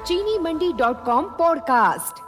चीनीमंडी.com podcast.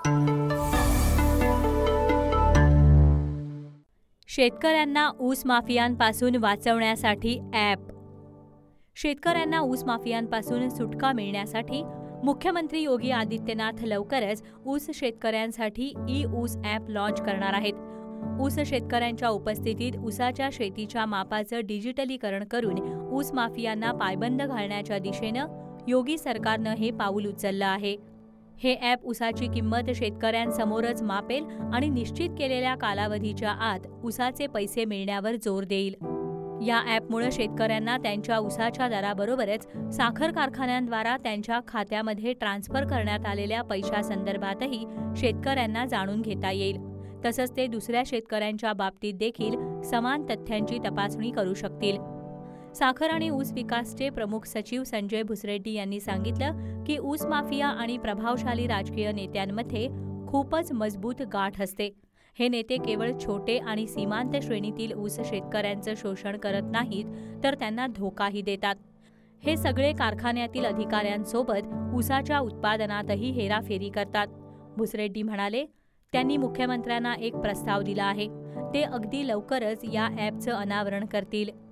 शेतकऱ्यांना ऊस माफियांपासून वाचवण्यासाठी ॲप। शेतकऱ्यांना ऊस माफियांपासून सुटका मिळण्यासाठी मुख्यमंत्री योगी आदित्यनाथ लवकरच ऊस शेतकऱ्यांसाठी ई-ऊस ॲप लॉन्च करणार आहेत। ऊस शेतकऱ्यांच्या उपस्थितीत ऊसाच्या शेतीच्या मापाचं डिजिटलीकरण करून ऊस माफियांना पायबंद घालण्याच्या दिशेनं योगी सरकारनं हे पाऊल उचललं आहे। हे ॲप ऊसाची किंमत शेतकऱ्यांसमोरच मापेल आणि निश्चित केलेल्या कालावधीच्या आत ऊसाचे पैसे मिळण्यावर जोर देईल। या ॲपमुळे शेतकऱ्यांना त्यांच्या ऊसाच्या दराबरोबरच साखर कारखान्यांद्वारा त्यांच्या खात्यामध्ये ट्रान्स्फर करण्यात आलेल्या पैशासंदर्भातही शेतकऱ्यांना जाणून घेता येईल। तसंच ते दुसऱ्या शेतकऱ्यांच्या बाबतीत देखील समान तथ्यांची तपासणी करू शकतील। साखर आणि ऊस विकासचे प्रमुख सचिव संजय भुसरेड्डी यांनी सांगितलं की ऊस माफिया आणि प्रभावशाली राजकीय नेत्यांमध्ये खूपच मजबूत गाठ असते। हे नेते केवळ छोटे आणि सीमांत श्रेणीतील ऊस शेतकऱ्यांचं शोषण करत नाहीत, तर त्यांना धोकाही देतात। हे सगळे कारखान्यातील अधिकाऱ्यांसोबत ऊसाच्या उत्पादनातही हेराफेरी करतात। भुसरेड्डी म्हणाले, त्यांनी मुख्यमंत्र्यांना एक प्रस्ताव दिला आहे। ते अगदी लवकरच या ॲपचं अनावरण करतील।